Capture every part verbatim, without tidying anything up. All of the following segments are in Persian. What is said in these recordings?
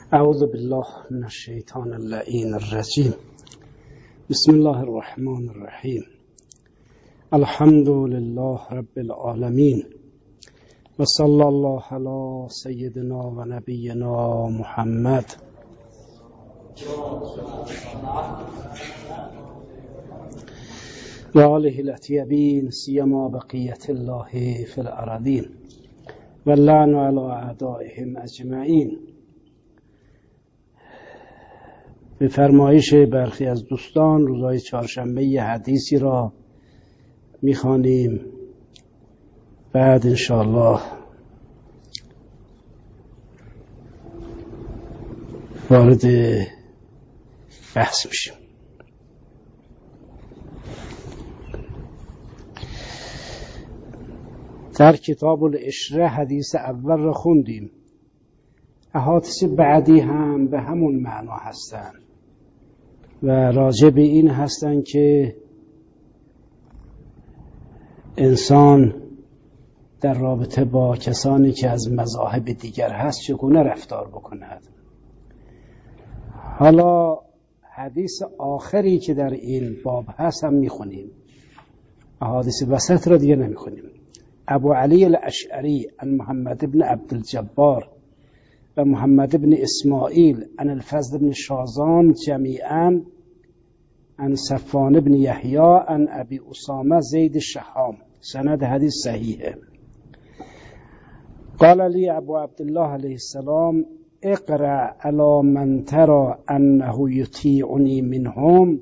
اعوذ بالله من الشیطان اللعین الرجیم. بسم الله الرحمن الرحیم. الحمد لله رب العالمین و صلی الله علی سیدنا و نبینا محمد و آله الاطیبین سیما بقیت الله فی الارضین و اللعن علی اعدائهم اجمعین. به فرمایش برخی از دوستان روزهای چهارشنبه یه حدیثی را میخوانیم، بعد انشاءالله وارد بحث میشیم. در کتاب العشره حدیث اول را خوندیم. احادیث بعدی هم به همون معنا هستند و راجع به این هستند که انسان در رابطه با کسانی که از مذاهب دیگر هست چگونه رفتار بکند. حالا حدیث آخری که در این باب هست هم میخونیم، احادیث وسط را دیگه نمیخونیم. ابو علی الاشعری عن محمد بن عبدالجبار و محمد بن اسماعیل عن الفضل بن شازان جمیعا عن صفوان بن یحیی عن ابی اسامه زید شحام. سند حدیث صحیحه. قال لی ابو عبدالله علیه السلام اقرأ علی من ترى انه یطیعنی منهم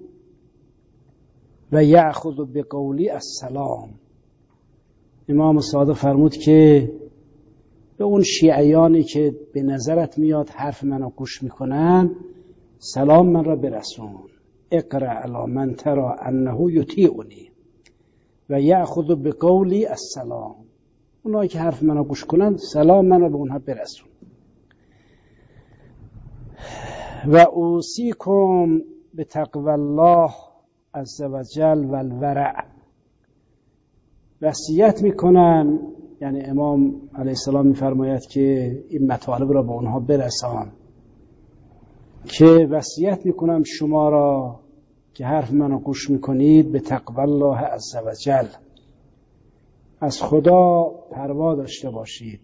و یأخذ بقولی السلام. امام صادق فرمود که به اون شیعیانی که به نظرت میاد حرف منو گوش میکنن سلام من را برسون. اقرأ علی من ترى انه یطیعنی و یأخذ بقولی السلام. اونایی که حرف منو گوش کنن سلام من را به اونها برسون. و اوصیکم بتقوی الله عز وجل و الورع. وصیت میکنم، یعنی امام علیه السلام میفرماید که این مطالب را به اونها برسان، که وصیت میکنم شما را که حرف منو گوش میکنید به تقوی الله عز وجل، از خدا پروا داشته باشید،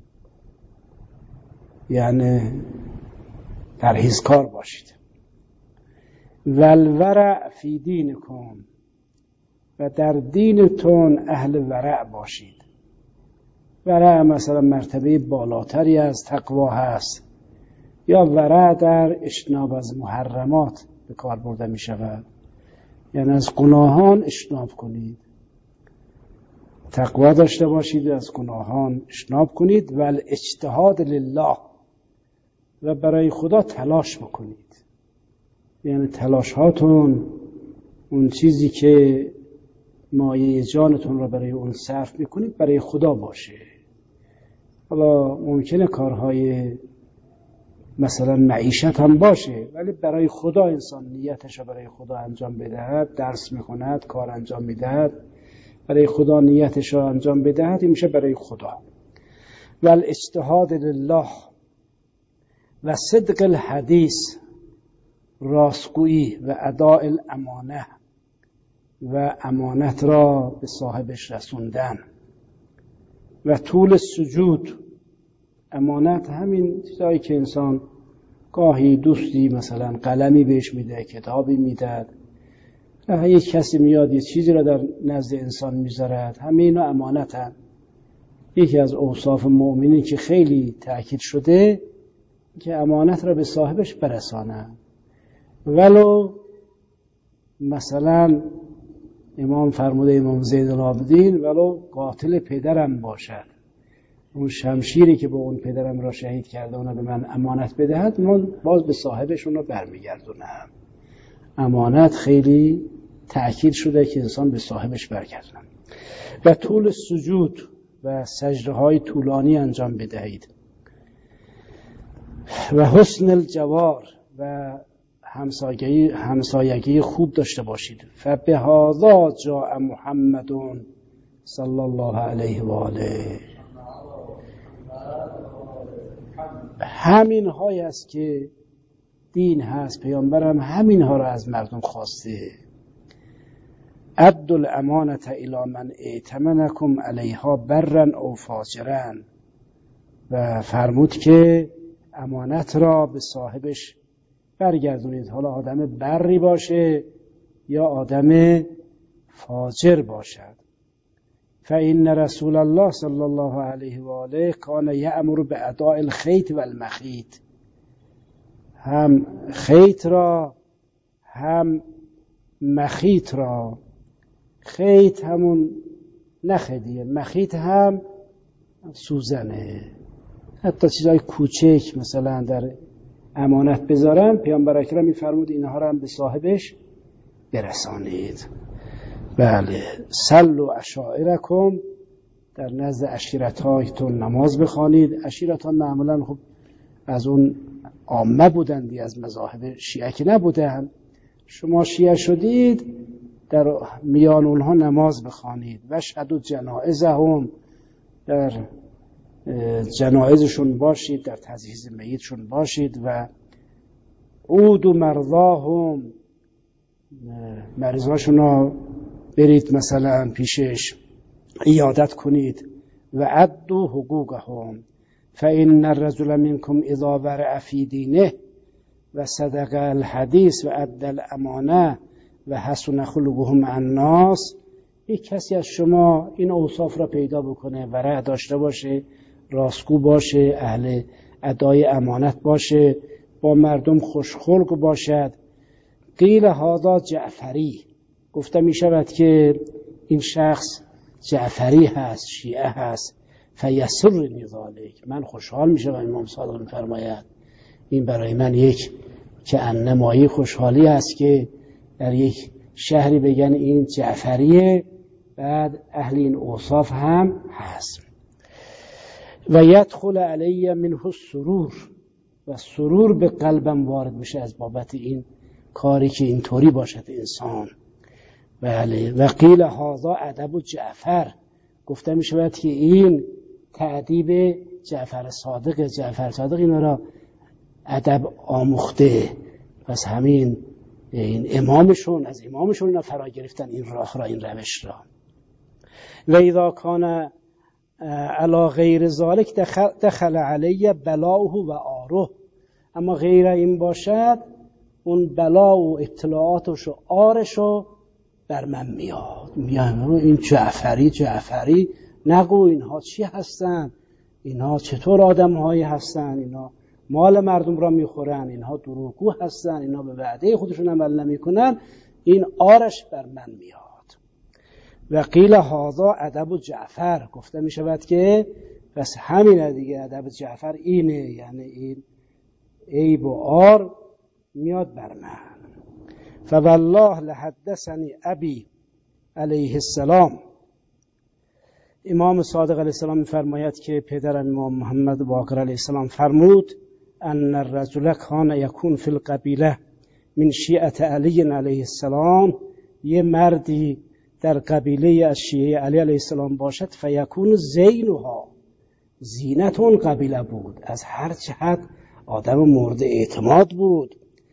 یعنی پرهیزکار باشید. و الورع فی دینکم، و در دینتون اهل ورع باشید. ورع مثلا مرتبه بالاتری از تقوا هست، یا ورع در اجتناب از محرمات به کار برده می شود، یعنی از گناهان اجتناب کنید. تقوا داشته باشید و از گناهان اجتناب کنید. و الاجتهاد لله، و برای خدا تلاش بکنید، یعنی تلاش هاتون اون چیزی که مایه جانتون را برای اون صرف میکنید برای خدا باشه. حالا ممکنه کارهای مثلا معیشت هم باشه، ولی برای خدا انسان نیتش را برای خدا انجام بدهد، درس میخوند، کار انجام میدهد، برای خدا نیتش را انجام بدهد، این میشه برای خدا. و الاجتهاد لله و صدق الحدیث، راستگویی و اداء الامانه و امانت را به صاحبش رسوندن. و طول سجود. امانت همین چیزایی که انسان گاهی دوستی مثلا قلمی بهش میده، کتابی میده، یک کسی میاد یه چیزی را در نزد انسان میذارد، همه اینا امانتن. یکی از اوصاف مؤمنین که خیلی تأکید شده که امانت را به صاحبش برسانه، ولو مثلا امام فرموده، امام زید العابدین، ولو قاتل پدرم باشد، اون شمشیری که به اون پدرم را شهید کرده اون به من امانت بدهد، من باز به صاحبش اون رو برمیگردونم. امانت خیلی تأکید شده که انسان به صاحبش برگردونه. و طول سجود و سجده های طولانی انجام بدهید. و حسن الجوار، و همسایگی همسایگی خوب داشته باشید. فبهذا جاء محمد صلی الله علیه و آله همین های است که دین هست، پیامبرم همین ها را از مردم خواسته. ادوا الامانة الی من ائتمنکم علیها برا او فاجرا، و فرمود که امانت را به صاحبش برگردونید، حالا آدم بری باشه یا آدم فاجر باشد. فإن رسول الله صلی الله علیه و آله کان یأمر بأداء الخیط و المخیط، هم خیط را هم مخیط را. خیط همون نخدیه، مخیط هم سوزنه. حتی چیزای کوچک مثلا در امانت بذارن، پیامبر اکرم میفرمود اینها را هم به صاحبش برسانید. بله، صلوا عشائرکم، در نزد عشیرت‌هایتون نماز بخوانید. عشیرتان معمولا خب از اون عامه بودند، از مذاهب شیعه که نبودن. شما شیعه شدید، در میان اونها نماز بخوانید. و شهدوا جنائزهم، در جنایزشون باشید، در تجهیز میتشون باشید. و عودوا مرضاهم، مریضاشون رو برید مثلا پیشش عیادت کنید. و ادوا حقوقهم، فإن الرجل منكم اذا ورع في دینه و صدق الحدیث و ادى الامانه و حسن خلقه مع الناس. یک کسی از شما این اوصاف را پیدا بکنه، ورع داشته باشه، راستگو باشه، اهل ادای امانت باشه، با مردم خوشخلق باشد. قیل هذا جعفری، گفته می شود که این شخص جعفری هست، شیعه هست. فیسرنی ذلک، من خوشحال می شدم. امام صادق می فرماید این برای من یک که انمایی خوشحالی است که در یک شهری بگن این جعفریه، بعد اهل این اوصاف هم هست. و یدخل علی منه السرور، و سرور به قلبم وارد بشه از بابت این کاری که اینطوری باشد انسان. بله. و قیل هذا ادب جعفر، گفته می شود که این تأدیب جعفر صادق. جعفر صادق اینا را ادب آموخته، پس همین این امامشون از امامشون اینا فرا گرفتن این راه را، این روش را. و اذا کان علی غیر ذلک دخل, دخل علی بلاؤه و آره، اما غیر این باشد اون بلا و ابتلاعاتش و آرشو بر من میاد. میان این جعفری جعفری نگو، اینها چی هستن، اینها چطور آدم هایی هستن، اینها مال مردم را میخورن، اینها دروغگو هستن، اینها به وعده خودشون عمل نمیکنن. این آرش بر من میاد. و قیل هذا ادب جعفر، گفته می شود که پس همینه دیگه، ادب جعفر اینه، یعنی این عیب و آر میاد بر من. فوالله لحدثنی ابی علیه السلام، امام صادق علیه السلام فرماید که پدرم امام محمد باقر علیه السلام فرمود ان الرجل کان یکون فی القبیله من شیعه علی علیه السلام، یه مردی در قبیله از شیعه علی علیه السلام باشد، فیکون زینها، زینت اون قبیله بود، از هر جهت آدم مورد اعتماد بود.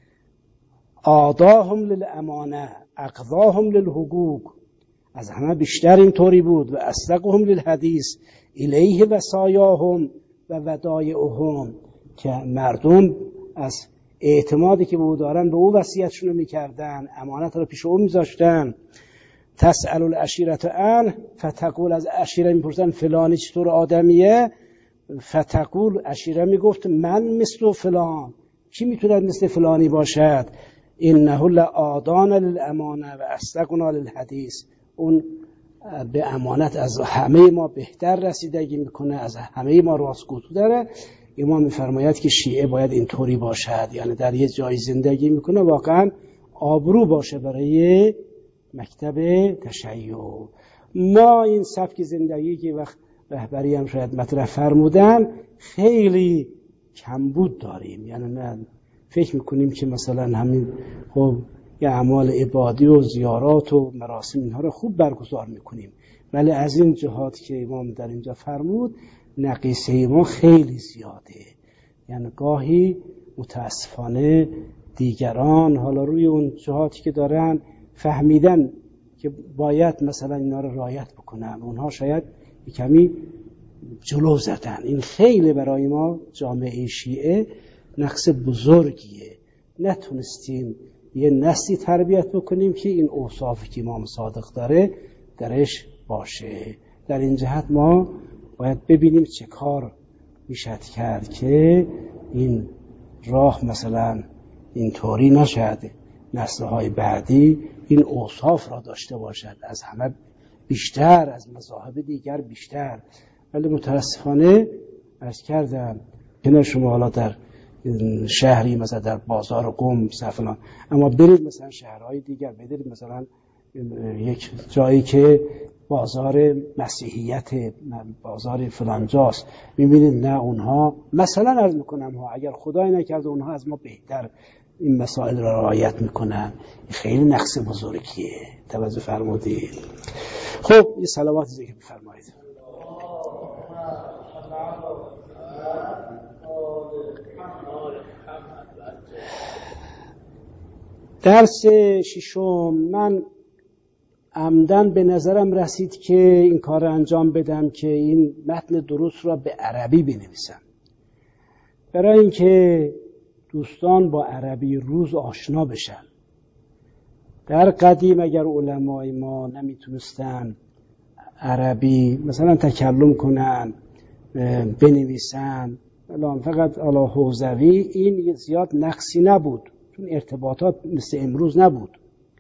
آداهم للامانه اقضاهم للحقوق، از همه بیشتر اینطوری بود. و اصدقهم للحدیث الیه وصایاهم و ودایعهم، که مردم از اعتمادی که به او دارن به او وصیتشون رو میکردن، امانت رو پیش او میذاشتن. تسأل العشیرة عنه فتقول، از عشیره میپرسن فلانی چطور آدمیه، فتقول عشیره میگفت من مثل فلان، کی میتونه مثل فلانی باشد، انه لآدان للامانه و اصدقنا للحدیث، اون به امانت از همه ما بهتر رسیدگی میکنه، از همه ما راستگو داره. امام میفرماید که شیعه باید اینطوری باشد، یعنی در یه جای زندگی میکنه واقعا آبرو باشه برای مکتب تشیع. ما این سبک زندگی که وقت رهبری هم شاید مطرح فرمودن خیلی کمبود داریم، یعنی نه فکر میکنیم که مثلا همین خب یه اعمال عبادی و زیارات و مراسم اینها رو خوب برگزار میکنیم، ولی از این جهات که امام در اینجا فرمود نقیصه ما خیلی زیاده. یعنی گاهی متاسفانه دیگران حالا روی اون جهاتی که دارن فهمیدن که باید مثلا اینا رو رعایت بکنن، اونها شاید کمی جلو زدن. این خیلی برای ما جامعه شیعه نقص بزرگیه. نتونستیم یه نسلی تربیت بکنیم که این اوصافی که امام صادق داره درش باشه. در این جهت ما باید ببینیم چه کار میشد کرد که این راه مثلا اینطوری نشد نسل‌های بعدی این اوصاف را داشته باشد، از همه بیشتر، از مذاهب دیگر بیشتر. ولی متاسفانه عرض کردم که نه شما حالا در شهری مثلا در بازار قم فلان، اما برید مثلا شهرهای دیگر، برید مثلا یک جایی که بازار مسیحیت، بازار فلان جاست، میبینید نه اونها مثلا عرض میکنم ها اگر خدای نکرده اونها از ما بهتر این مسائل را رعایت میکنن. خیلی نقص بزرگیه. توجه فرمودید؟ خب یه صلوات ذکر بفرمایید. درس ششم من عمدن به نظرم رسید که این کار را انجام بدم که این متن دروس را به عربی بنویسم، برای اینکه دوستان با عربی روز آشنا بشن. در قدیم اگر علمای ما نمیتونستن عربی مثلا تکلم کنن بنویسن، الان فقط علا حوزوی، این زیاد نقصی نبود چون ارتباطات مثل امروز نبود.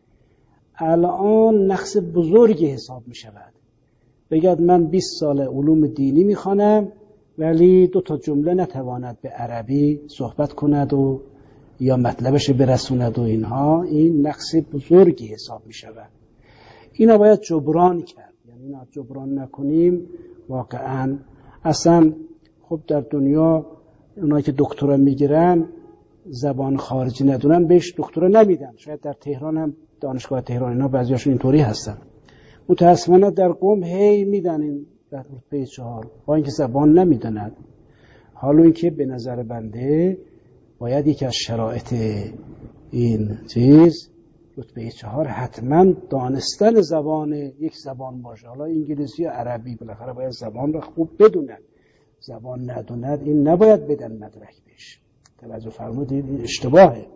الان نقص بزرگی حساب می شود. بگید من بیست سال علوم دینی می خوانم ولی دو تا جمله نتواند به عربی صحبت کند و یا مطلبش برسوند و اینها، این نقص بزرگی حساب می شود. اینا باید جبران کرد. یعنی اینا جبران نکنیم واقعا اصلا خب در دنیا اونایی که دکترا میگیرن زبان خارجی ندونن بهش دکترا نمیدن. شاید در تهران هم دانشگاه تهران اینا بعضیاشون اینطوری هستن. متاسفانه در قم هی میدن این در رتبه چهار با اینکه زبان نمیدونن. حالا اینکه به نظر بنده باید یکی از شرایط این چیز رتبه چهار حتما دانستن زبان یک زبان باشه. حالا انگلیسی یا عربی بالاخره باید زبان را خوب بدونن. زبان ندوند این نباید بدن مدرک بهش. توجه فرمودید؟ این اشتباهه.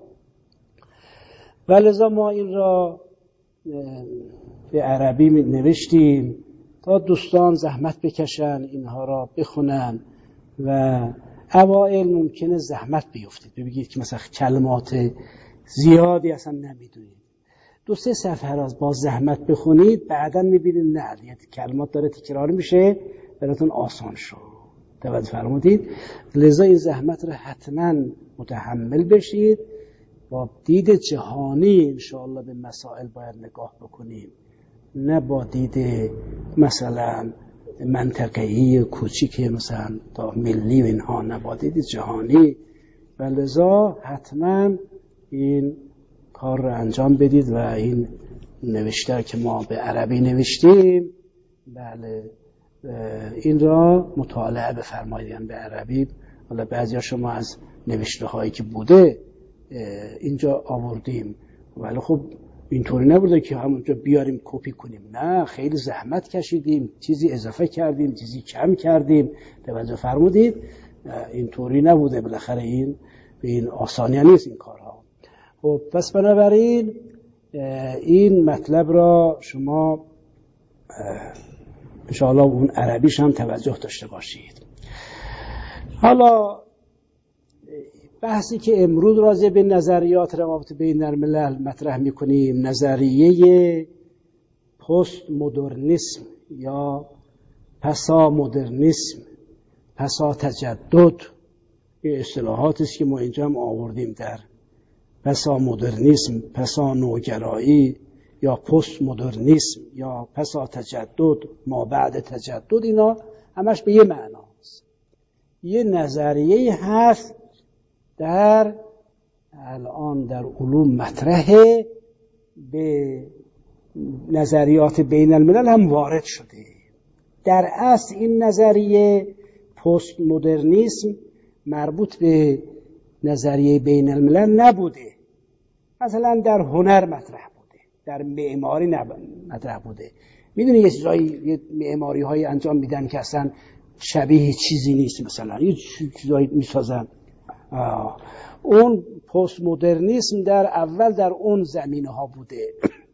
ولذا ما این را به عربی نوشتیم تا دوستان زحمت بکشن اینها را بخونن و اوائل ممکنه زحمت بیفتید. ببینید که مثلا کلمات زیادی اصلا نمیدونید، دو سه صفحه را با زحمت بخونید بعداً میبینید نه کلمات داره تکرار میشه براتون آسان شد. توجه فرمودید؟ لذا این زحمت را حتما متحمل بشید. با دید جهانی انشاءالله به مسائل باید نگاه بکنیم، نه با دید مثلا منطقه‌ای کوچیک مثلا تا ملی و اینها، نه با دید جهانی. و لذا حتما این کار را انجام بدید و این نوشته که ما به عربی نوشتیم بله این را مطالعه بفرمایید به عربی. حالا بعضیا شما از نوشته هایی که بوده اینجا آوردیم ولی خب اینطوری نبوده که همونجا بیاریم کپی کنیم، نه خیلی زحمت کشیدیم، چیزی اضافه کردیم، چیزی کم کردیم. توجه فرمودید؟ اینطوری نبوده. بالاخره این به این آسانی نیست این کارها. خب پس بنابراین این مطلب را شما انشاءالله اون عربیش هم توجه داشته باشید. حالا بحثی که امروز راجع به نظریات روابط بین الملل مطرح می‌کنیم، نظریه پست مدرنیسم یا پسا مدرنیسم، پسا تجدد، این اصطلاحاتی است که ما اینجا هم آوردیم در پسا مدرنیسم، پسا نوگرایی یا پست مدرنیسم یا پسا تجدد، ما بعد تجدد، اینا همش به یه معناست. یه نظریه هست در الان در علوم مطرحه، به نظریات بین الملل هم وارد شده. در اصل این نظریه پست مدرنیسم مربوط به نظریه بین الملل نبوده. مثلا در هنر مطرح بوده، در معماری مطرح بوده. میدونی یه چیزایی، یه معماری های انجام میدن که اصلا شبیه چیزی نیست، مثلا یه چیزایی میسازن. اون پست مدرنیسم در اول در اون زمینه ها بوده.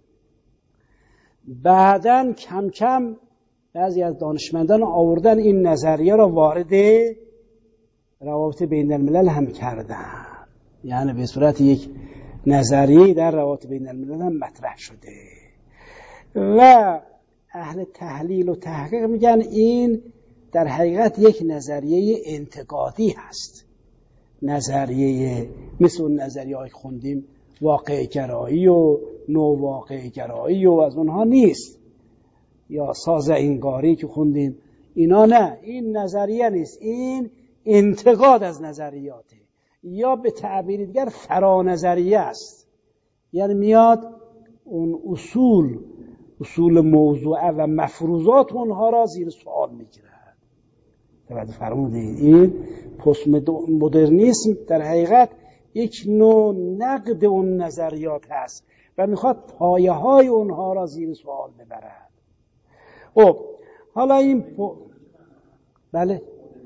بعدن کم کم بعضی از دانشمندان آوردن این نظریه را وارد روابط بین الملل هم کردن، یعنی به صورت یک نظریه در روابط بین الملل هم مطرح شده و اهل تحلیل و تحقیق میگن این در حقیقت یک نظریه انتقادی هست. نظریه مثل اون نظریه های خوندیم واقع گرایی و نو واقع گرایی و از اونها نیست، یا ساز انگاری که خوندیم اینا نه، این نظریه نیست، این انتقاد از نظریاته، یا به تعبیر دیگر فرانظریه است. یعنی میاد اون اصول اصول موضوعه و مفروضات اونها را زیر سوال میگیرد. توجه فرمودید؟ این پست مدرنیسم در حقیقت یک نوع نقد اون نظریات هست و میخواد پایه های اونها را زیر سوال ببرد. خب حالا این پ... بله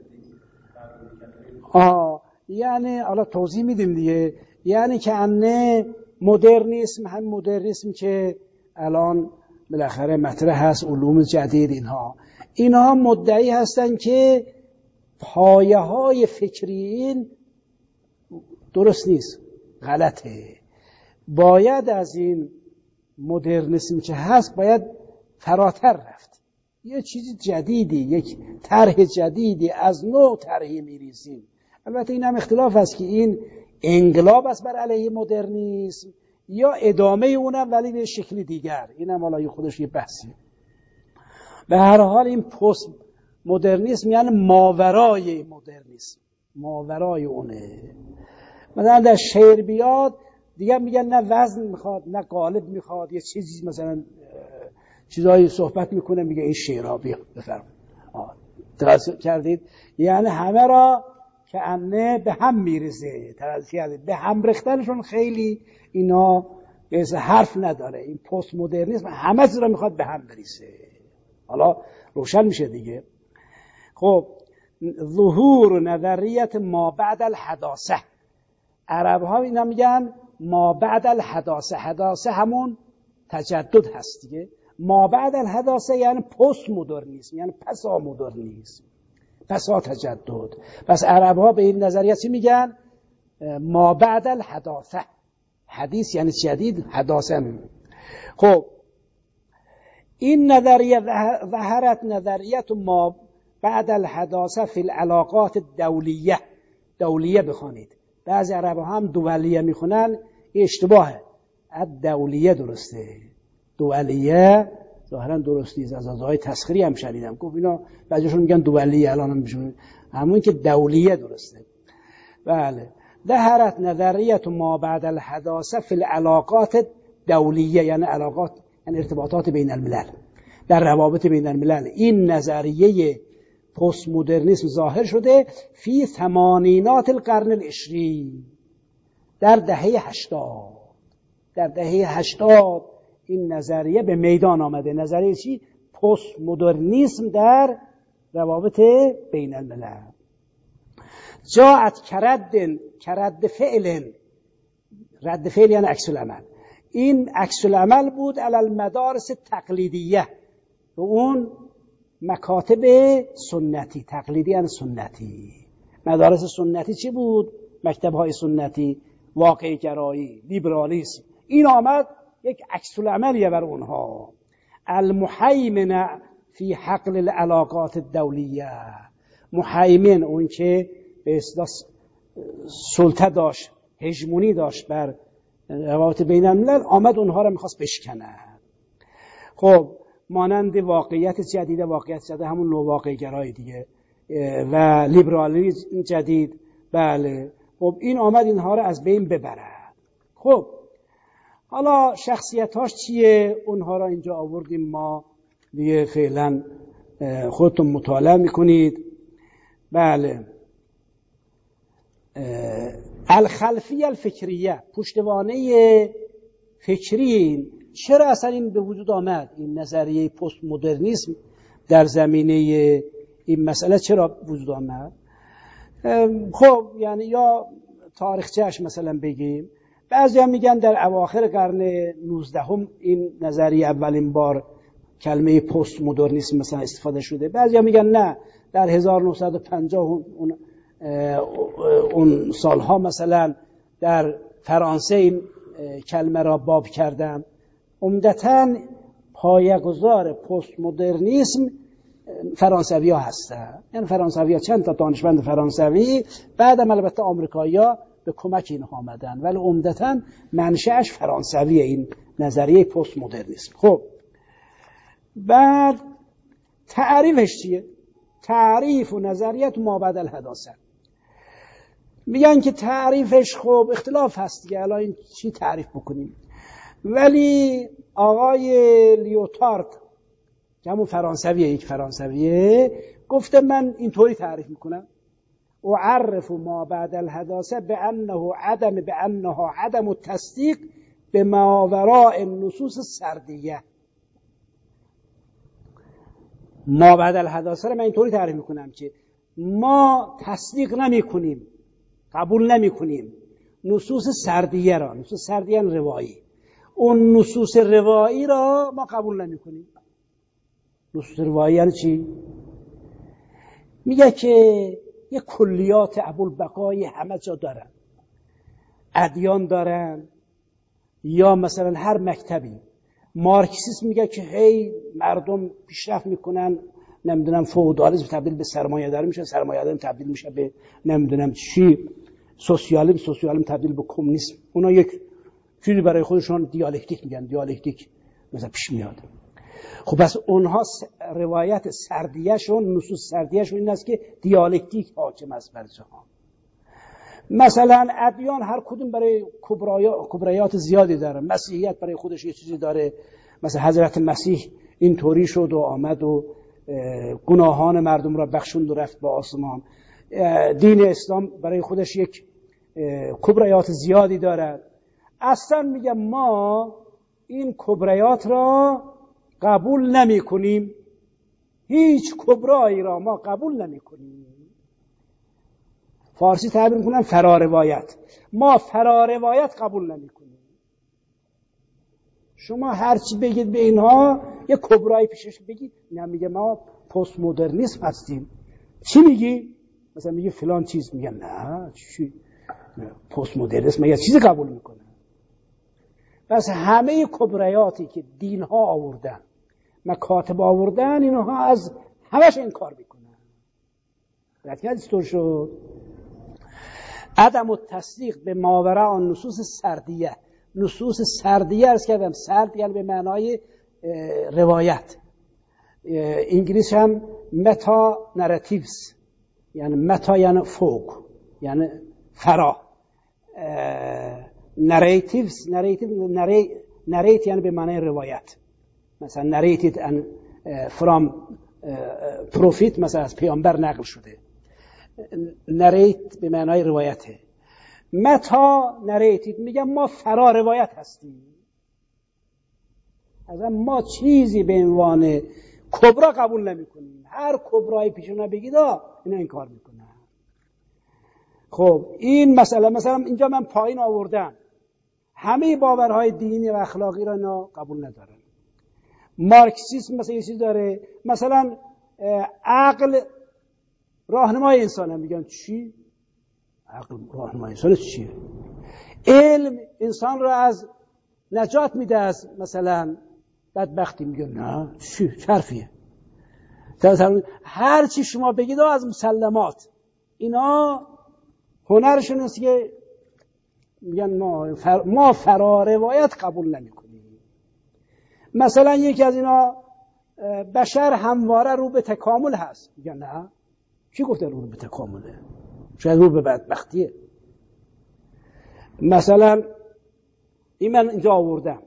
آه یعنی حالا توضیح میدیم دیگه، یعنی که انه مدرنیسم هم مدرنیسم که الان بالاخره مطرح هست، علوم جدید، اینها اینها مدعی هستن که پایه های فکری این درست نیست، غلطه. باید از این مدرنیسم که هست باید فراتر رفت، یه چیز جدیدی، یک طرح جدیدی از نوع طرحی میریزیم. البته این هم اختلاف است که این انقلاب است بر علیه مدرنیسم یا ادامه اونم ولی به شکل دیگر، این هم حالا خودش یه بحثی. به هر حال این پست مدرنیسم یعنی ماورای مدرنیسم، ماورای اونه. مثلا در شعر بیاد دیگه میگن نه وزن میخواد نه قالب میخواد، یه چیزی مثلا چیزایی صحبت میکنه میگه این شعرها بیاد بفرمایید. توجه کردید؟ یعنی همه را که انه به هم میرزه، توجه کردید؟ به هم ریختنشون خیلی اینا به حرف نداره. این پست مدرنیسم همه چیز را میخواد به هم بریزه. حالا روشن میشه دیگه. خب ظهور نظریت ما بعد الحداثه، عرب ها اینا میگن ما بعد الحداثه، حداثه همون تجدد هست دیگه. ما بعد الحداثه یعنی پست مدرنیسم، یعنی پسا مدرنیسم، پسا تجدد. پس عرب ها به این نظریه چی میگن؟ ما بعد الحداثه، حدیث یعنی جدید، حداثه میگن. خب این نظریه ظهرت نظریت ما بعد الحداثه فی العلاقات الدولیه، دولیه بخونید، بعضی عرب هم دولیه میخونن، اشتباهه، الدولیه درسته، دولیه ظاهرا درستی است. از ازای تسخیری هم شنیدم گفت اینا بعضیشون میگن دولیه، الان هم میشون همون که دولیه درسته. بله ظهرت نظریت ما بعد الحداثه فی العلاقات الدولیه، یعنی علاقات یعنی ارتباطات بین الملل، در روابط بین الملل. این نظریه پست مدرنیسم ظاهر شده فی ثمانینات القرن العشرین، در دهه هشتاد. در دهه هشتاد این نظریه به میدان آمده. نظریه چی؟ پست مدرنیسم در روابط بین الملل. جاءت کرد کرد فعل، رد فعل یعنی عکس العمل. این عکس العمل بود علی المدارس تقلیدیه، و اون مکاتب سنتی، تقلیدی یعنی سنتی. مدارس سنتی چی بود؟ مکتب‌های سنتی، واقع گرایی، لیبرالیسم. این آمد یک عکس العملیه بر اونها. المحیمن فی حقل العلاقات الدولیه، محیمن اون که به اصطلاح سلطه داشت، هژمونی داشت بر روابط بین الملل، آمد اونها را میخواست بشکنه. خب مانند واقعیت جدید، واقعیت جدید همون نوع واقع گرایی دیگه، و لیبرالیسم جدید. بله خب این آمد اینها را از بین ببرد. خب حالا شخصیتاش چیه؟ اونها را اینجا آوردیم ما دیگه، فعلا خودتون مطالعه میکنید. بله الخلفیه الفکریه، پشتوانه فکری. چرا اصلا این به وجود آمد؟ این نظریه پست مدرنیسم در زمینه این مسئله چرا وجود آمد؟ خب یعنی یا تاریخچه‌اش مثلا بگیم، بعضی هم میگن در اواخر قرن نوزدهم این نظریه اولین بار کلمه پست مدرنیسم مثلا استفاده شده. بعضی هم میگن نه، در هزار و نهصد و پنجاه اون, اون سالها مثلا در فرانسه این کلمه را باب کردن. عمدتاً پایه‌گذار پست مدرنیسم فرانسوی ها هستن. یعنی فرانسوی ها، چند تا دانشمند فرانسوی، بعدم البته آمریکایی ها به کمک اینها آمدن، ولی عمدتاً منشأش فرانسویه این نظریه پست مدرنیسم. خب بعد تعریفش چیه؟ تعریف و نظریه ما بعد الحداثه. میگن که تعریفش خب اختلاف هست دیگه، الان این چی تعریف بکنیم، ولی آقای لیوتارد که همون فرانسویه، یک فرانسویه، گفته من اینطوری تعریف میکنم: اعرف ما بعد الحداثه بانه عدم بانها عدم التصدیق به ما وراء النصوص سردیه. ما بعد الحداثه رو من اینطوری تعریف میکنم که ما تصدیق نمی کنیم، قبول نمی کنیم نصوص سردیه را. نصوص سردیه روایی، اون نصوص روایی را ما قبول نمی کنیم. نصوص روایی یعنی چی؟ میگه که یه کلیات ابوالبقای همه جا دارن، ادیان دارن، یا مثلا هر مکتبی. مارکسیسم میگه که هی مردم پیشرفت میکنن، نمیدونم فئودالیسم تبدیل به سرمایه‌داری میشه، سرمایه‌داری تبدیل میشه به نمیدونم چی، سوسیالیسم سوسیالیسم تبدیل به کمونیسم. اونا یک چیزی برای خودشون دیالکتیک میگن، دیالکتیک مثلا پیش میاد. خب بس اونها روایت سردیه‌شون، نصوص سردیه‌شون این است که دیالکتیک حاکم است بر جهان. مثلا ادیان هر کدوم برای کبریات زیادی داره. مسیحیت برای خودش یه چیزی داره، مثلا حضرت مسیح اینطوری شد و آمد و گناهان مردم را بخشوند و رفت به آسمان. دین اسلام برای خودش یک کبریات زیادی داره. اصلا میگم ما این کبریات را قبول نمی کنیم، هیچ کبرایی را ما قبول نمی کنیم. فارسی تعبیر میکنن فراروایت. ما فراروایت قبول نمی کنیم. شما هرچی بگید به اینها یه کبرایی پیشش بگید، نه میگه ما پست مدرنیسم هستیم. چی میگی؟ مثلا میگه فلان چیز، میگن نه چی پست مدرنیسم یه چیزی قبول میکنه. پس همه کبریاتی که دین ها آوردن، مکاتب آوردن، اینها از همش انکار میکنن. بعد که اینطور شد عدم التصدیق به ماوراء النصوص سردیه. نصوص سردیه ارز کردم، سرد یعنی به معنای روایت. انگلیس هم متا نراتیوز، یعنی متا یعنی فوق، یعنی فرا. نریتیوز، نریتیو نریت یعنی به معنای روایت. مثلا نریتید ان فرام پروفیت، مثلا از پیامبر نقل شده. نریت به معنای روایته. متا نریتید میگم ما فرا روایت هستیم. از ما چیزی به عنوان کبرا قبول نمی کنیم. هر کبرایی پیشونا بگید اینا انکار میکنن. خب این مسئله، مثلا اینجا من پایین آوردم همه باورهای دینی و اخلاقی را اینا قبول ندارن. مارکسیسم مثلا یه چیز داره، مثلا عقل راهنمای انسانه. میگن چی؟ عقل راهنمای انسان چیه؟ علم انسان را از نجات میده از مثلا بدبختی. میگن نه چی؟ حرفیه. هر چی شما بگید از مسلمات، اینا هنرشون است که میگن ما فر... ما فرا روایت قبول نمی کنیم. مثلا یکی از اینا بشر همواره رو به تکامل هست. میگن نه، کی گفته رو به تکامله؟ شاید رو به بدبختیه. مثلا این من اینجا آوردم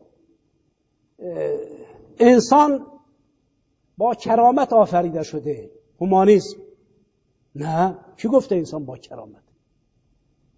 انسان با کرامت آفریده شده، هومانیسم. نه، کی گفته انسان با کرامت؟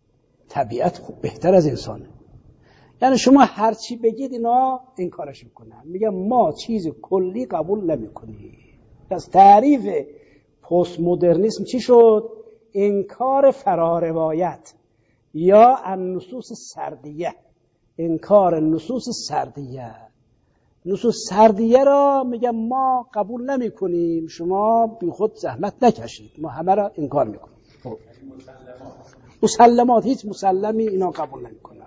طبیعت خوب بهتر از انسانه. یعنی شما هر چی بگید اینا انکارش میکنن، میگن ما چیز کلی قبول نمیکنیم. از تعریف پست مدرنیسم چی شد؟ انکار فراروایت یا النصوص سردیه، انکار نصوص سردیه. نصوص سردیه را میگن ما قبول نمی کنیم، شما بی خود زحمت نکشید، ما همه را انکار میکنیم. مسلمات هیچ مسلمی اینا قبول نمی کنن،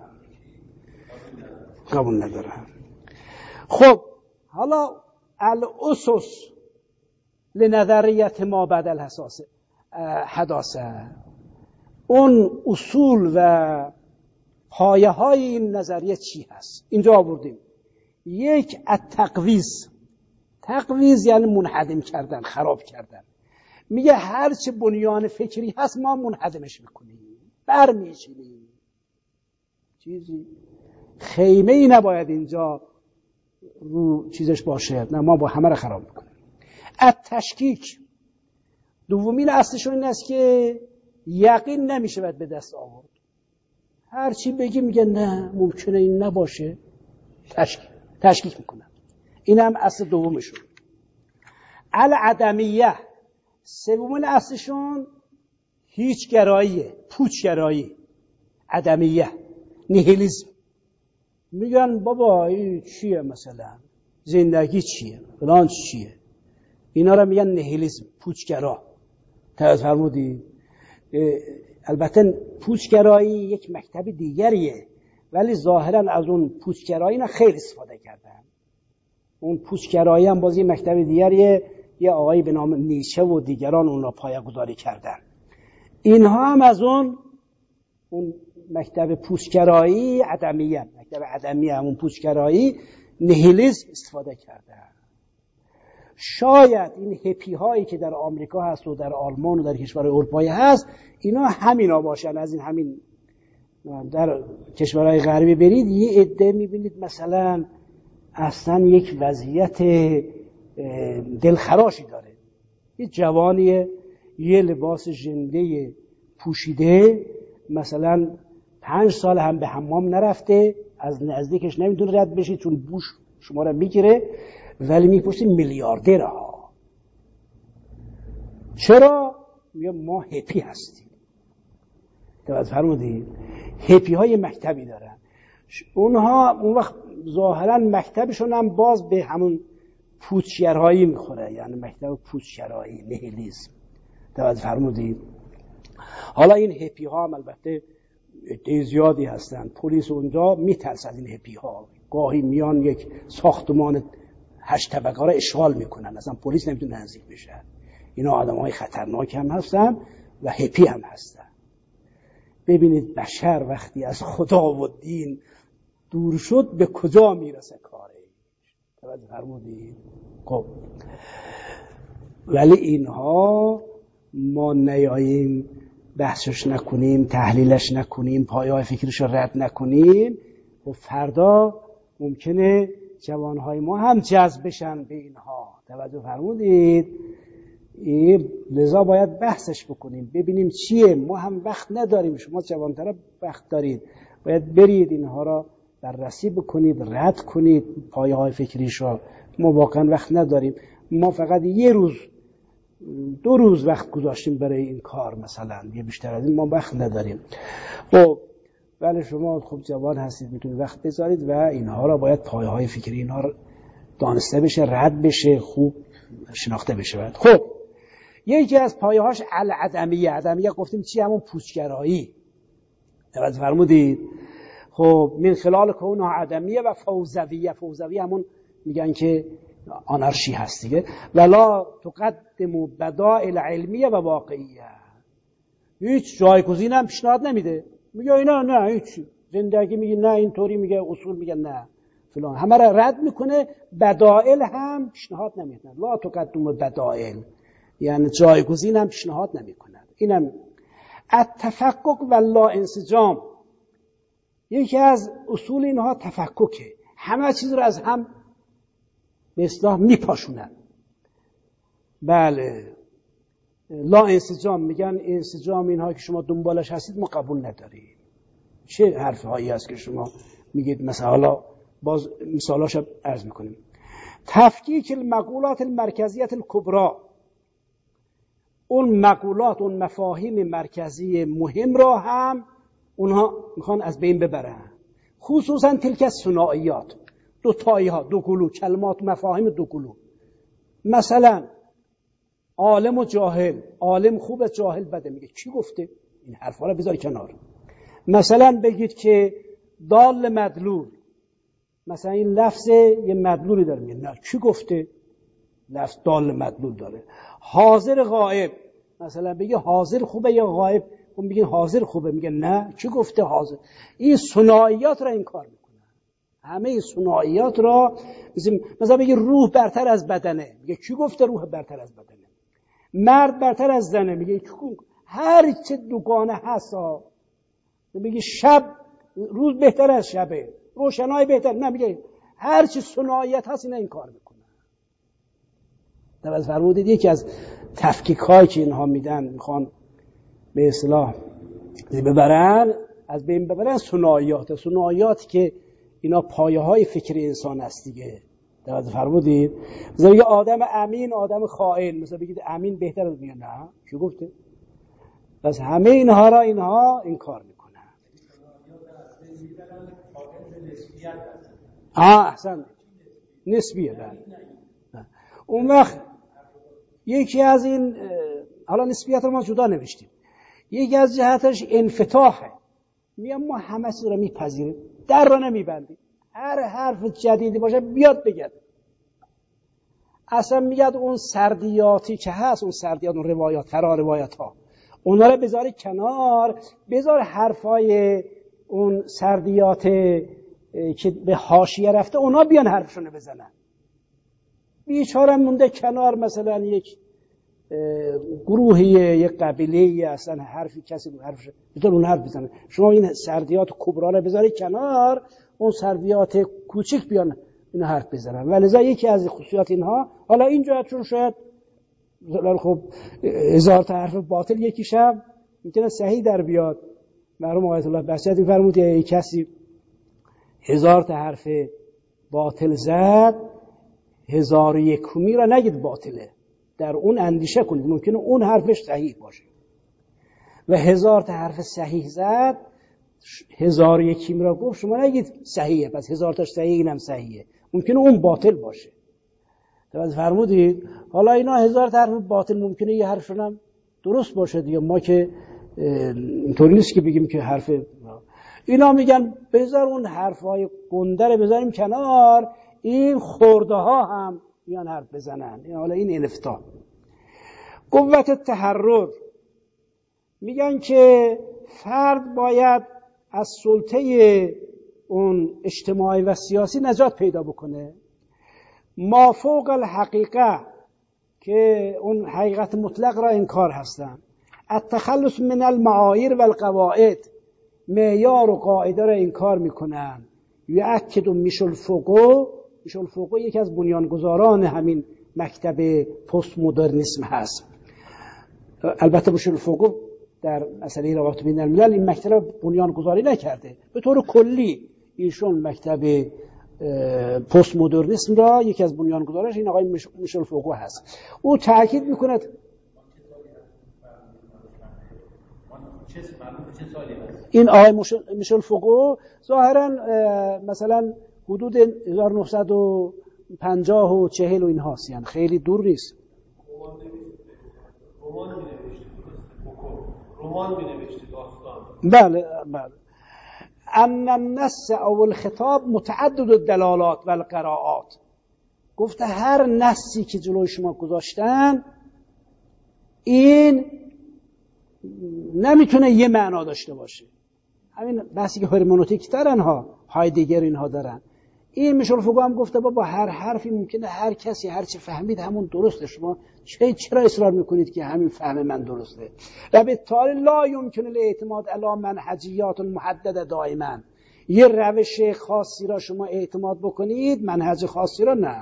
قبول ندارن. خب حالا الاسس لنظریت ما بعد الحساسه حداثه، اون اصول و پایه های این نظریه چی هست؟ اینجا آوردیم. یک، التقویض. تقویض یعنی منهدم کردن، خراب کردن. میگه هر چه بنیان فکری هست ما منهدمش میکنیم، برمیچینیم. چیزی خیمه ای نباید اینجا رو چیزش باشه، نه ما با همه را خراب میکنیم. التشکیک. دومین اصلشون این است که یقین نمیشه باید به دست آورد. هر چی بگی میگه نه ممکنه این نباشه، تشکیک تشکیک میکنن. این هم اصل دومشون. العدمیه. سومین اصلشون هیچ گراییه، پوچ گرایی. عدمیه، نیهیلیسم. میگن بابا این چیه، مثلا زندگی چیه، فلان چیه. اینا را میگن نیهیلیسم، پوچگرا. توجه فرمودید؟ البته پوچگرایی یک مکتب دیگریه، ولی ظاهرا از اون پوچگرایی نه خیلی استفاده کردن. اون پوچگرایی هم بازی مکتب دیگریه، یه آقایی به نام نیچه و دیگران اون را پایه‌گذاری کردن. اینها هم از اون اون مکتب پوچگرایی عدمیه، مکتب عدمیه همون پوچگرایی نیهیلیسم استفاده کردن. شاید این هپی هایی که در آمریکا هست و در آلمان و در کشورهای اروپایی هست، اینا همینا باشن. از این همین در کشورهای غربی برید یه عده میبینید مثلا اصلا یک وضعیت دلخراشی داره. یه جوانیه یه لباس ژنده پوشیده، مثلا پنج سال هم به حمام نرفته، از نزدیکش نمیتونه رد بشید چون بوش شما را میگیره، ولی میپرسید میلیاردر ها. چرا؟ میگه ما هپی هستیم. توجه فرمودید؟ هپی های مکتبی دارن. اونها اون وقت ظاهرا مکتبشون هم باز به همون پوچگرایی میخوره، یعنی مکتب پوچگرایی، نیهیلیسم. توجه فرمودید؟ حالا این هپی ها هم البته عده زیادی هستن. پلیس اونجا میترسه از این هپی ها. گاهی میان یک ساختمان هشت طبقه را اشغال میکنن، اصلا پلیس نمیتونه نزدیک بشه. اینا آدمای خطرناک هم هستن و هپی هم هستن. ببینید بشر وقتی از خدا و دین دور شد به کجا میرسه کاره. توجه فرمودید؟ خب ولی اینها ما نیاییم بحثش نکنیم، تحلیلش نکنیم، پایه‌های فکرش رو رد نکنیم و فردا ممکنه جوانهای ما هم جذب بشن به اینها. توجه فرمودید؟ لذا باید بحثش بکنیم، ببینیم چیه. ما هم وقت نداریم، شما جوانترها وقت دارید، باید برید اینها را بررسی بکنید، رد کنید پایه‌های فکریش را. ما واقعا وقت نداریم. ما فقط یه روز دو روز وقت گذاشتیم برای این کار، مثلا یه بیشتر از این ما وقت نداریم. خب ولی شما خب جوان هستید، میتونید وقت بذارید و اینها را باید پایه‌های فکری اینها را دانسته بشه، رد بشه، خوب شناخته بشه. باید. خب یکی از پایه‌هاش العدمیه. عدمیه گفتیم چی؟ همون پوچگرایی. توجه فرمودید؟ خب من خلال کونه عدمیه و فوضویه. فوضویه همون میگن که آنارشی هست دیگه. ولا تقدم بدائل علمیه و واقعیه. هیچ جایگزین هم پیشنهاد نمیده، میگه اینا نه هیچ زندگی، میگه نه اینطوری، میگه اصول، میگه نه فلان، همه را رد میکنه. بدائل هم پیشنهاد نمیده. لا تقدم بدائل یعنی جایگزین هم پیشنهاد نمیکنه. اینم التفکک و لا انسجام. یکی از اصول اینها تفککه، همه چیز رو از هم به اصطلاح میپاشونن. بله. لا انسجام میگن انسجام اینها که شما دنبالش هستید ما قبول نداریم. چه حرفهایی هست که شما میگید؟ مثلا حالا باز مثالاش عرض میکنیم. تفکیک المقولات المرکزیت الکبرى، اون مقولات، اون مفاهیم مرکزی مهم را هم اونها میخوان از بین ببرن، خصوصا تلک الثنائیات، دو تایی ها، دو گلو، کلمات مفاهیم دو گلو. مثلا عالم و جاهل، عالم خوبه جاهل بده، میگه کی گفته؟ این حرفا رو بذار کنار. مثلا بگید که دال مدلول، مثلا این لفظ یه مدلولی داره، میگه نه کی گفته؟ لفظ دال مدلول داره. حاضر غائب، مثلا بگه حاضر خوبه یا غائب، اون میگه حاضر خوبه، میگه نه کی گفته حاضر. این ثنائیات را انکار میکنه، همه این ثنائیات را. مثلا بگه روح برتر از بدنه، میگه کی گفته روح برتر از بدنه؟ مرد برتر از زنه، میگه هر چه دوگانه هست. میگه شب، روز بهتر از شبه، روشنایی بهتر، نه میگه هر چی ثنائیت هست اینا این کار میکنه. در فرمودید یکی از تفکیک هایی که اینها میدن، میخوان به اصطلاح ببرن، از بین ببرن ثنائیات. ثنائیات که اینا پایه های فکر انسان است دیگه. در فرمودید مثلا بگه آدم امین، آدم خائن، مثلا بگید امین بهتر از، میگه نه کی گفته؟ پس همه اینها را اینها انکار میکنن. آه احسن، نسبیه. بله اون وقت یکی از این، حالا نسبیت رو ما جدا نوشتیم، یکی از جهتش انفتاحه. میگم ما همه چیز رو میپذیریم، در رو نمیبندیم، هر حرف جدیدی باشه بیاد بگد. اصلا میگد اون سردیاتی که هست، اون سردیات، اون روایات، ترا روایات ها، اونا رو بذاری کنار، بذار حرفای اون سردیات که به حاشیه رفته اونا بیان حرفشونو بزنن. بیچاره مونده کنار، مثلا یک گروهیه، یک قبیله‌ای، اصلا حرفی کسی حرفش بذار اون حرف بزنه. شما این سردیات کبرا رو بذاری کنار، اون سردیات کوچیک بیان این حرف بزنن. ولذا یکی از خصوصیات اینها، حالا اینجا چون شاید خب هزار تا حرف باطل یکیشم میتونه صحیح در بیاد. مرحوم آیت الله بسیطی فرمود یک کسی هزار تا حرف باطل زد، هزار و یکمی را نگید باطله، در اون اندیشه کنید، ممکنه اون حرفش صحیح باشه. و هزار تا حرف صحیح زد، هزار و یکمی را گفت، شما نگید صحیحه، پس هزار تاش صحیح اینم صحیحه، ممکنه اون باطل باشه. توجه فرمودید؟ حالا اینا هزار تا حرف باطل، ممکنه یه حرفشون هم درست باشه دیگه. ما که اینطوری نیست که بگیم که حرف اینا، میگن بذار اون حرفای گنده رو بذاریم کنار، این خورده ها هم میان حرف بزنن. حالا این انفتاح. قوت تحرر، میگن که فرد باید از سلطه اون اجتماعی و سیاسی نجات پیدا بکنه. ما فوق الحقیقه، که اون حقیقت مطلق را انکار هستن. التخلص من المعایر و القواعد، معیار و قاعده را انکار میکنن. یؤکد میشل فوقو، میشل فوقو یکی از بنیانگذاران همین مکتب پست مدرنیسم هست. البته میشل فوقو در مسئله روابط بین الملل این مکتب را بنیانگذاری نکرده، به طور کلی ایشون مکتب پست مدرنیسم را یکی از بنیانگذاراش این آقای میشل فوقو هست. او تاکید میکند این آقای میشل فوقو ظاهرا مثلا حدود هزار و نهصد و پنجاه و چهل و این هاست، یعنی خیلی دور نیست. رمان می نوشته رمان می نوشته داستان. بله بله. ان النص او الخطاب متعدد الدلالات و القراءات، گفته هر نصی که جلوی شما گذاشتن این نمیتونه یه معنا داشته باشه. همین بحثی که هرمنوتیک دارن ها، هایدگر اینها دارن. این میشل فوقو هم گفته بابا هر حرفی ممکنه هر کسی هر چی فهمید همون درسته، شما چرا اصرار میکنید که همین فهم من درسته؟ و به طور لا یمکن الاعتماد علی منهجیات محدده دائما، یه روش خاصی را شما اعتماد بکنید، منهج خاصی را نه.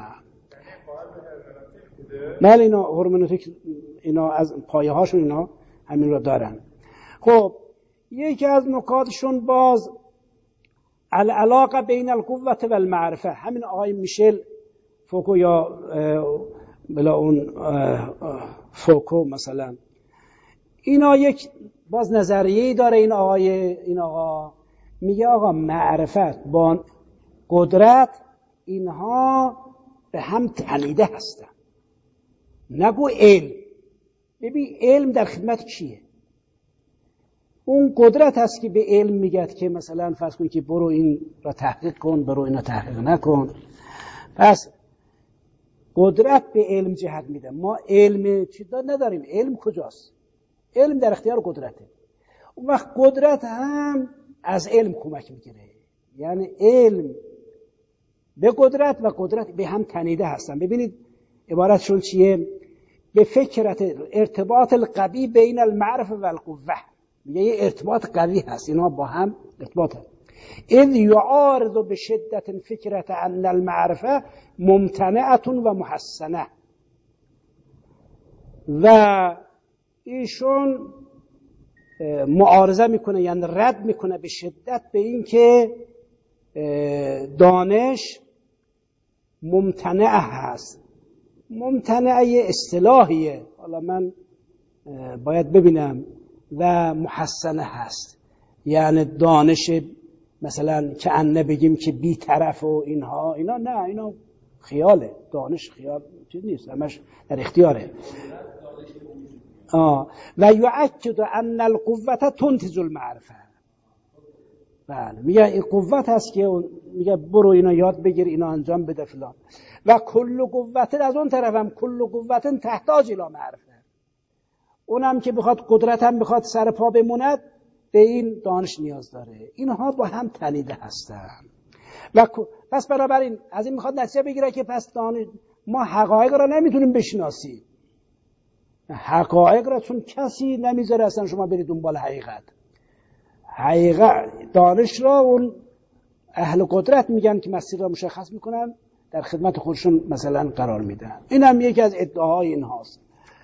نه اینا هرمنوتیک، اینا از پایه هاشون اینا همین را دارن. خب یکی از نکاتشون باز العلاقه بین القوة و المعرفه. همین آقای میشل فوکو یا بلا اون فوکو مثلا، اینا یک باز نظریه‌ای داره. این آقای این آقا میگه آقا معرفت با قدرت اینها به هم تنیده هستن. نگو علم. ببین علم در خدمت کیه؟ اون قدرت هست که به علم میگه که مثلا فرض کن که برو این را تحقیق کن، برو این را تحقیق نکن. پس قدرت به علم جهت میده. ما علم چی نداریم. علم کجاست؟ علم در اختیار قدرته. اون وقت قدرت هم از علم کمک میگیره. یعنی علم به قدرت و قدرت به هم تنیده هستن. ببینید عبارتشون چیه؟ به فکرت ارتباط القوی بین المعرفه و القوه. میگه یه ارتباط قوی هست، اینا با هم ارتباط هست. اذ یعارض بشدت فکرت ان المعرفه ممتنعه و محسنه. و ایشون معارضه میکنه، یعنی رد میکنه به شدت به این که دانش ممتنع هست. ممتنع یه اصطلاحیه، حالا من باید ببینم. و محسنه هست، یعنی دانش مثلا که انه بگیم که بی طرف و اینها، اینا نه، اینا خیاله. دانش خیال چیز نیست، همش در اختیاره. آه. و یؤکد ان القوة تنتج المعرفه. بله، میگه این قوت هست که میگه برو اینا یاد بگیر، اینا انجام بده فلان. و کل قوت، از اون طرف هم کل قوت تحتاج الی معرفه. اونم که بخواد قدرت هم بخواد سر پا بموند، به این دانش نیاز داره. اینها با هم تنیده هستن. و پس بنابراین از این میخواد نتیجه بگیره که پس دانش، ما حقایق را نمیتونیم بشناسیم. حقایق را چون کسی نمیذاره اصلا شما برید دنبال حقیقت. حقیقت دانش را اون اهل قدرت میگن که مسیر را مشخص میکنن، در خدمت خودشون مثلا قرار میدن. این هم یکی از ادعاهای اینهاست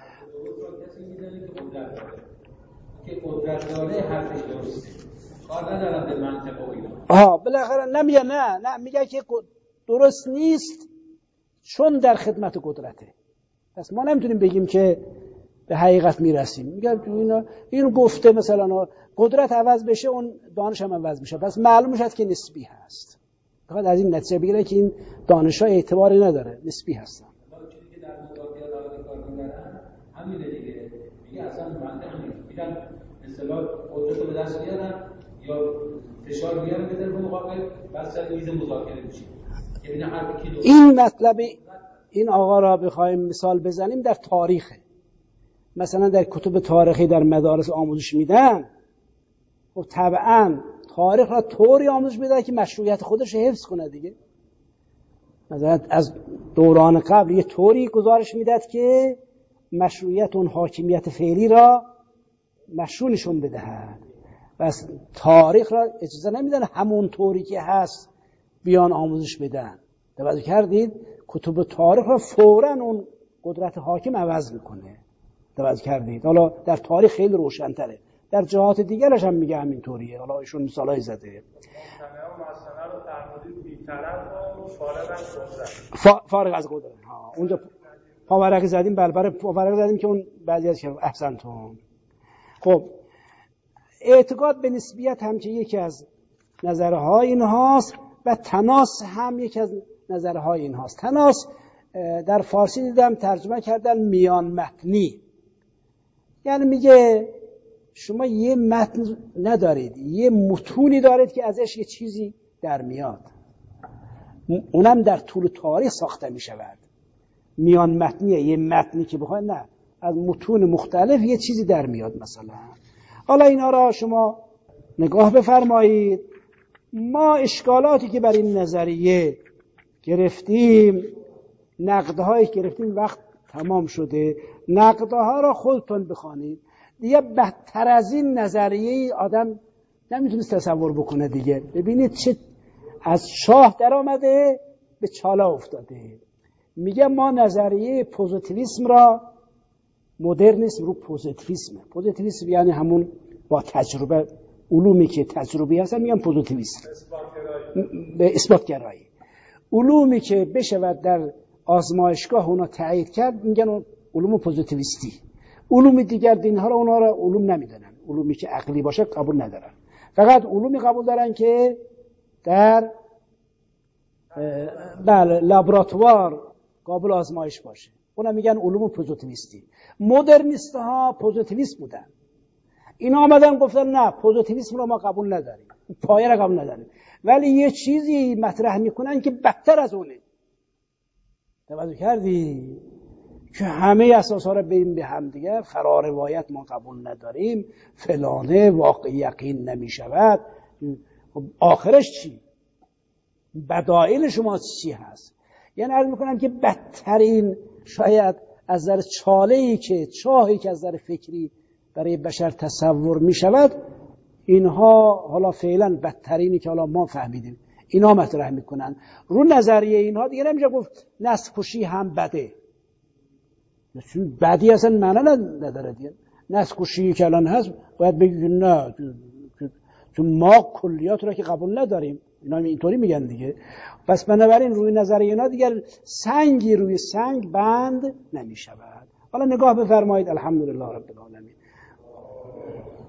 که قدرت داره حرفش درسته، کار ندارم به منطق و اینا. آها، بالاخره نمیگه نه نه میگه که درست نیست چون در خدمت قدرته. پس ما نمیتونیم بگیم که به حقیقت میرسیم. میگم تو اینا اینو گفته مثلا قدرت عوض بشه اون دانش هم عوض میشه، پس معلوم شد که نسبی هست. بخواد از این نتیجه بگیره که این دانش‌ها اعتباری نداره، نسبی هستن. چیزی که در مذاکره دارن کار می‌کنن همینه دیگه. میگه اصلا منطق نیست. میگن اصطلاح قدرت رو به دست میارن یا فشار میارن به طرف مقابل، بس سر میز مذاکره میشه. یعنی هر کی این مطلب این آقا را بخوایم مثال بزنیم در تاریخ، مثلا در کتب تاریخی در مدارس آموزش میدن، خب طبعا تاریخ را طوری آموزش میده که مشروعیت خودش حفظ کنه دیگه. مثلا از دوران قبل یه طوری گزارش میداد که مشروعیت اون حاکمیت فعلی را مشروع نشون بدهد. بس تاریخ را اجازه نمیدن همون طوری که هست بیان آموزش بدن. توجه کردید؟ کتب تاریخ را فوراً اون قدرت حاکم عوض میکنه. توجه کردید؟ حالا در تاریخ خیلی روشن‌تره، در جهات دیگرش هم میگه همین طوریه. حالا ایشون مثالای زده. فارغ از قدرت. ها اونجا پاورقی زدیم، بلبر پاورقی زدیم که اون بعضی از که احسنتون. خب اعتقاد به نسبیت هم که یکی از نظرهای اینهاست و تناس هم یکی از نظرهای اینهاست. تناس در فارسی دیدم ترجمه کردن میان متنی، یعنی میگه شما یه متن ندارید، یه متونی دارید که ازش یه چیزی در میاد، اونم در طول تاریخ ساخته میشود. میان متنیه، یه متنی که بخواید نه، از متون مختلف یه چیزی در میاد مثلا. حالا اینا را شما نگاه بفرمایید. ما اشکالاتی که بر این نظریه گرفتیم، نقدهایی گرفتیم، وقت تمام شده، نقدها را خودتون بخوانید. دیگه بدتر از این نظریه آدم نمیتونست تصور بکنه دیگه. ببینید چه از شاه در آمده به چاله افتاده. میگه ما نظریه پوزیتیویسم را، مدرنیسم رو پوزیتیویسم، پوزیتیویسم یعنی همون با تجربه علومی که تجربی هستن میگن پوزیتیویست، به اثبات گرایی. علومی که بشود در آزمایشگاه اونا تایید کرد میگن علوم پوزیتیویستی. علوم دیگر دینها رو اونا رو علوم نمیدونن، علومی که عقلی باشه قبول ندارن، فقط علومی قبول دارن که در بله لابراتوار قابل آزمایش باشه، اونا میگن علوم پوزیتیویستی. مدرنیست ها پوزیتیویست بودن، اینا آمدن گفتن نه پوزیتیویسم رو ما قبول نداریم، پایه رو قبول نداریم، ولی یه چیزی مطرح میکنن که بدتر از اونه. توجه کردی که همه اساسا رو بریم به هم دیگه، فراروایت ما قبول نداریم، فلانه واقع یقین نمیشود. آخرش چی؟ بدایل شما چی هست؟ یعنی عرض میکنم که بدترین شاید از نظر چاله‌ای که چاهی که از نظر فکری برای بشر تصور میشود، اینها حالا فعلا بدترینی که حالا ما فهمیدیم اینا مطرح میکنن. رو نظریه اینها دیگه نمیشه گفت نسل کشی هم بده، چون بدی اصلا معنی نداره دیگه. نسل کشی که الان هست باید بگید نه، چون ما کلیات رو که قبول نداریم، اینا اینطوری میگن دیگه. پس بنابراین روی نظریه اینا دیگر سنگی روی سنگ بند نمیشود. حالا نگاه بفرمایید. الحمدلله رب العالمین.